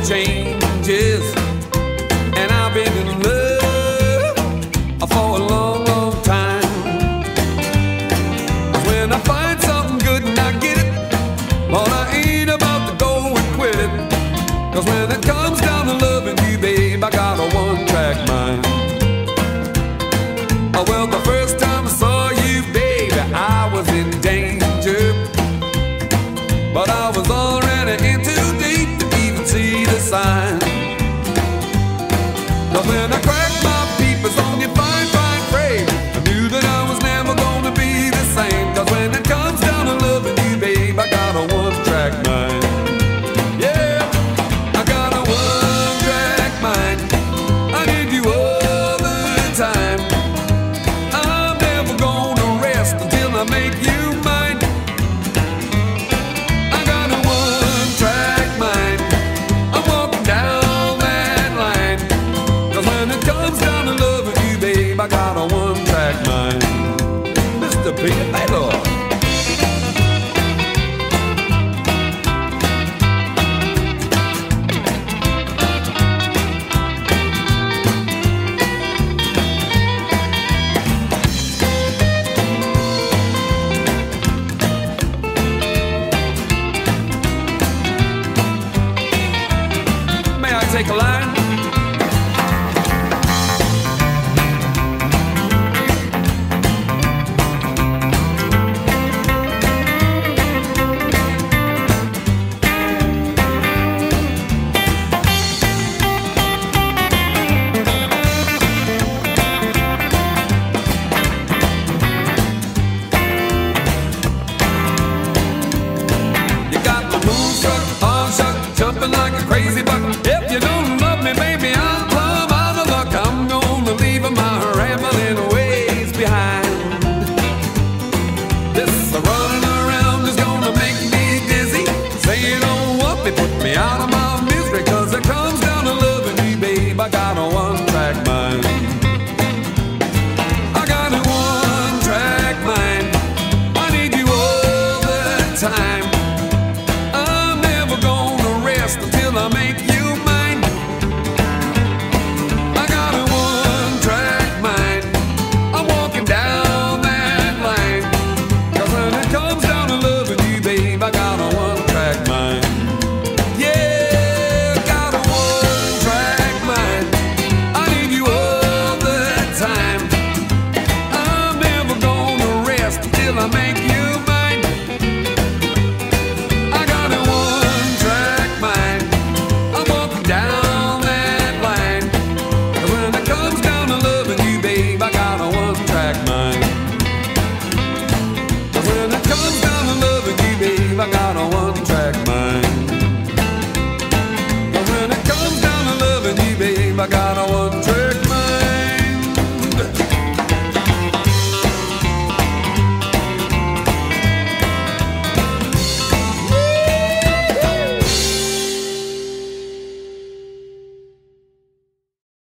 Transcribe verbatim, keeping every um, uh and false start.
changes, and I've been in love for a long, long time. When I find something good and I get it, Lord, I ain't about to go and quit it. Cause when it comes down to loving you, babe, I got a one-track mind. Oh, well, the first time I saw you, baby, I was in danger, but I was already in too deep to even see the sign. Cause when I cracked my peepers on your fine, fine frame, I knew that I was never gonna be the same. Cause when it comes down to loving you, babe, I got a one-track mind. Yeah, I got a one-track mind. I need you all the time. I'm never gonna rest until I make you mine. I got a one-track mind. I'm walking down that line. Cause when it comes down to loving you, babe, I got a one-track mind. Mister Peter Taylor. May I take a line? You got the moon struck, all shook, jumping like a crazy buck. If you don't know